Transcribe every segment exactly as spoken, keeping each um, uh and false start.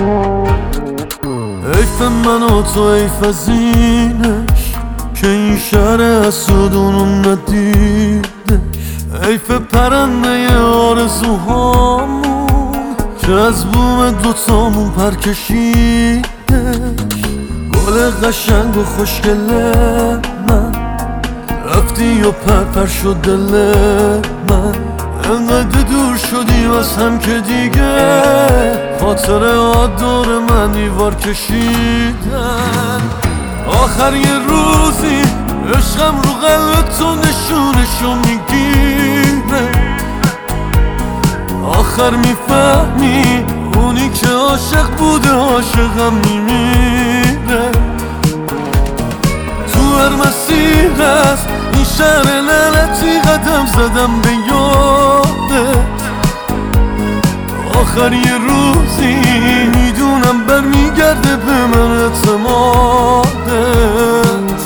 حیف من و تو، حیف از اینش که این شهر حسودونو ندیدش. حیف پرنده آرزوهامون که از بوم دوتامون پر کشیدش. گل قشنگ و خوشگل من رفتی و پرپر شد دل من. انقدر دور شدی از هم که دیگه خاطره ها دور من دیوار کشیدن. آخر یه روزی عشقم رو قلب تو نشونشو میگیره. آخر میفهمی اونی که عاشق بوده عاشقم میمیره. تو هر مسیر از این شهر لعنتی قدم زدم به یادت. آخر یه روزی میدونم برمیگرده به من اعتمادت.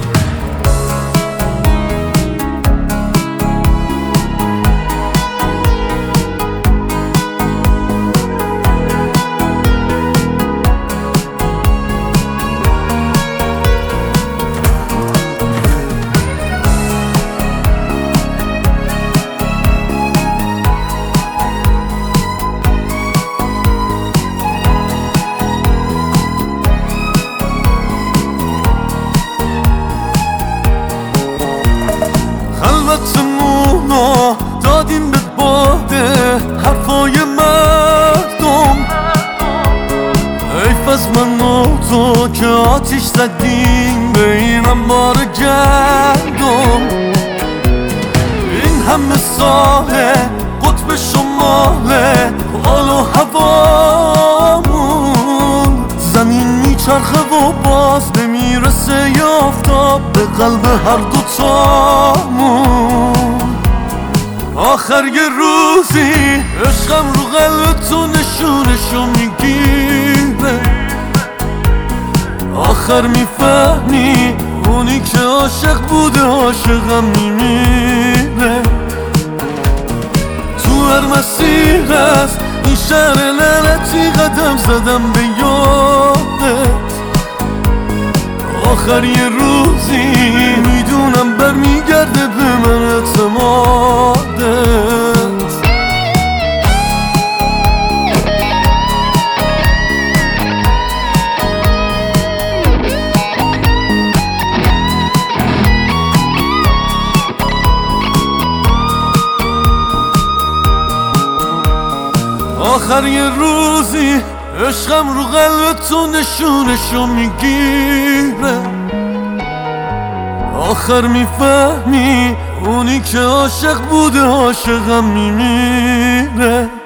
خلوتمونو دادیم به باده حرفای مردم. حیف از من و تو که آتیش زدیم به این انبار گندم. این همه ساله قطب شماله حال و هوامون. زمین میچرخه و باز نمیرسه یافتاب به قلب هر دوتامون. آخر یه روزی عشقم رو قلب تو نشونشو میگیره. آخر میفهمی اونی که عاشق بوده عاشقم میمیره. تو هر مسیر از این شهر لعنتی قدم زدم به یادت. آخر یه روزی میدونم برمیگرده به من اعتمادت. آخر یه روزی عشقم رو قلب تو نشونشو میگیره. آخر میفهمی اونی که عاشق بوده عاشقم میمیره.